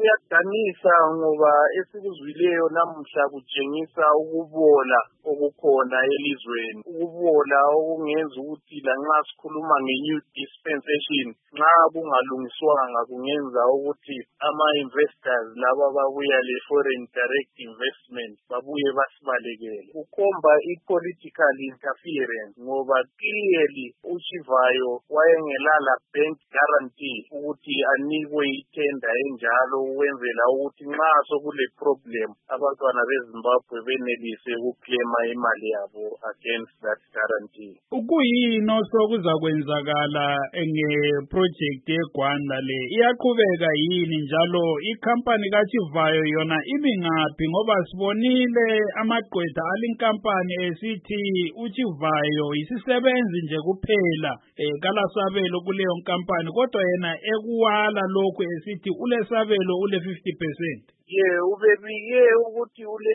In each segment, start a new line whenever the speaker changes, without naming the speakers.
Kuyadanisa ngoba esikuzwileyo namuhla kutshengisa ukubola okukhona elizweni, ukubola okungenza ukuthi lanxa sikhuluma nge-new dispensation nxa kungalungiswanga kungenza ukuthi ama-investors laba babuya le-foreign direct investment babuye basibalekele. Kukhomba i-political interference ngoba clearly uShivayo wayengelala bank guarantee ukuthi anikwe itenda enjalo ukwenzela ukuthi nxa sokule problem abantwana beZimbabwe benelise ukuclaima imali yabo against that guarantee.
Ukuyini osokuzakwenzakala ngeproject yeGwanda le iyaqhubeka yini njalo ikhampani kaShivayo yona ibingaphi ngoba sibonile amagqwetha alinkampani esithi uShivayo isisebenzi nje kuphela kalasabelo kuleyo nkampani kodwa yena ekuwala lokho esithi ulesabelo ule 50%.
Ubebike ukuthi ule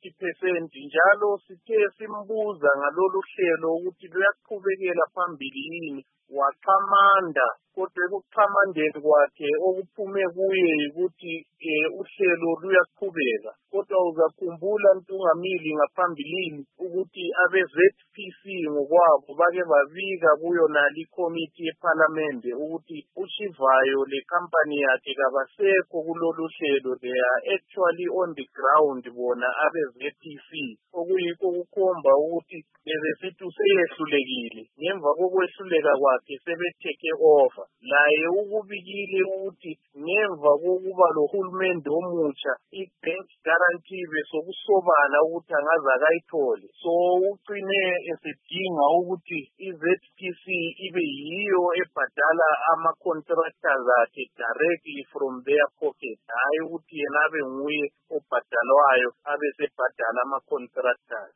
50% njalo sithe simbuza ngalolu hlelo ukuthi luyaqhubekela phambili yini waqhamanda kodwa ekuqhamandeni kwakhe okuphume kuye ukuthi uhlelo luyaqhubeka kodwa uzakhumbula Ntungamili ngaphambilini ukuthi abe-ZPC ngokwabo bake babika kuyonale ikomiti yePhalamende ukuthi uShivayo le company yakhe kabasekho kulolu hlelo, they are actually on the ground bona abe-ZPC okuyikho kukhomba ukuthi besithi useyehlulekile ngemva kokwehluleka kwakhe sebeteke over. Laye ukubikile ukuthi ngemva kokuba lohulumende omutsha i-bank guarantee besokusobala ukuthi angaze akayithole, so ucine esedinga ukuthi i-ZPC ibe yiyo ebhadala ama-contractors akhe directly from their pocket, hayi ukuthi yena abe nguye obhadalwayo abesebhadala ama-contractors.